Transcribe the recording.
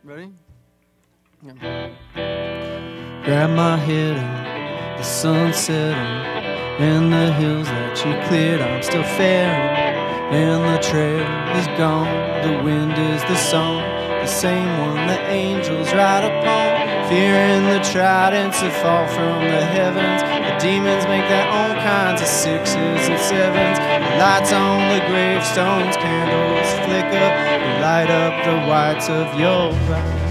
Ready? Yeah. Grab my head and the sun setting, and the hills that you cleared, I'm still faring, and the trail is gone. The wind is the song, the same one the angels ride upon. Fearing the tridents that fall from the heavens, the demons make their own kinds of sixes and sevens. The lights on the gravestones, candles flicker, light up the whites of your brow.